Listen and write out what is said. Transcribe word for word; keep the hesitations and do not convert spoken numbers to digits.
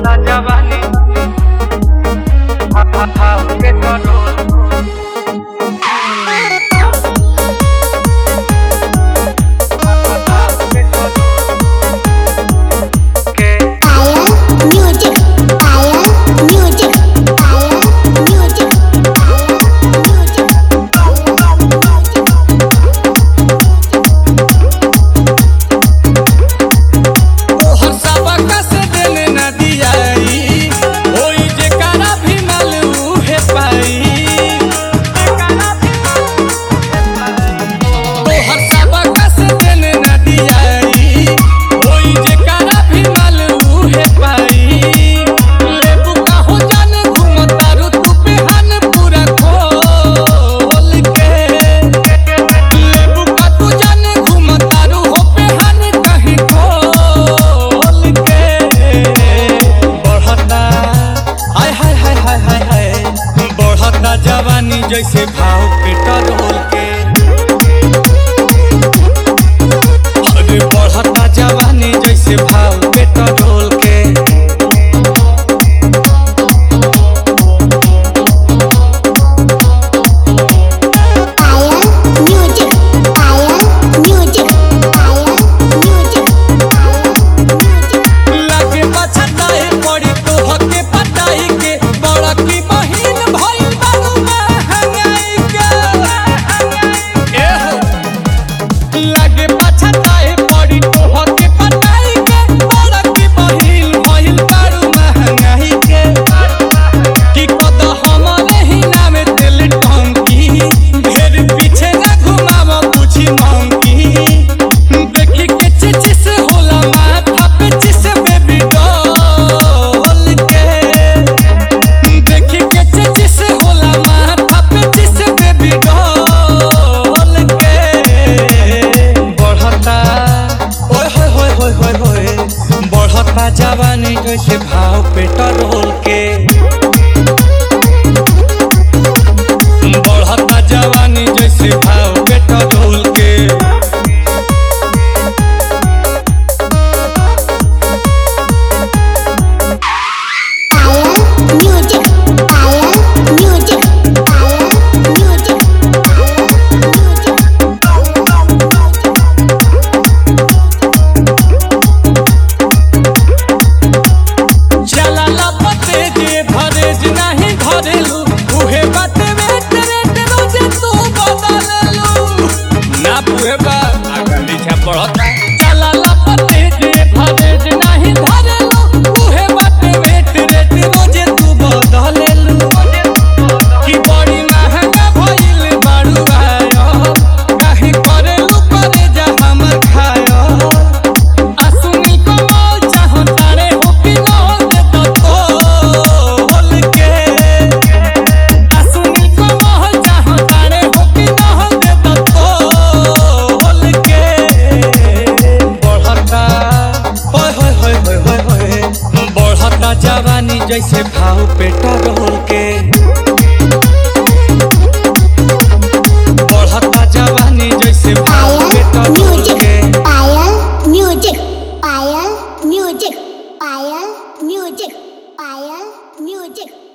जवानी के जवानी जैसे भाव पेट्रोल के अरे बढ़ता जवानी जैसे भाव पेट्रोल के जवानी जैसे भाव पेट्रोल के बढ़ता जवानी जैसे भाव पेट्रोल के चला लपते जे भरेज नहीं धरेलू उहे बाटे वेट रेट रोजे तू बदलेलू कि बड़ी महंगा भइल बारू आयो काहे करेलू करे जा हमर खायो आ सुनी कमाल चाहतारे हो कि न दे तो तोल के आ सुनी कमाल चाहतारे हो कि न दे तो तोल के बढ़ता जवानी जैसे भाव पेट्रोल के बढ़ता जवानी जैसे भाव पेट्रोल के Payal music Payal music Payal music Payal music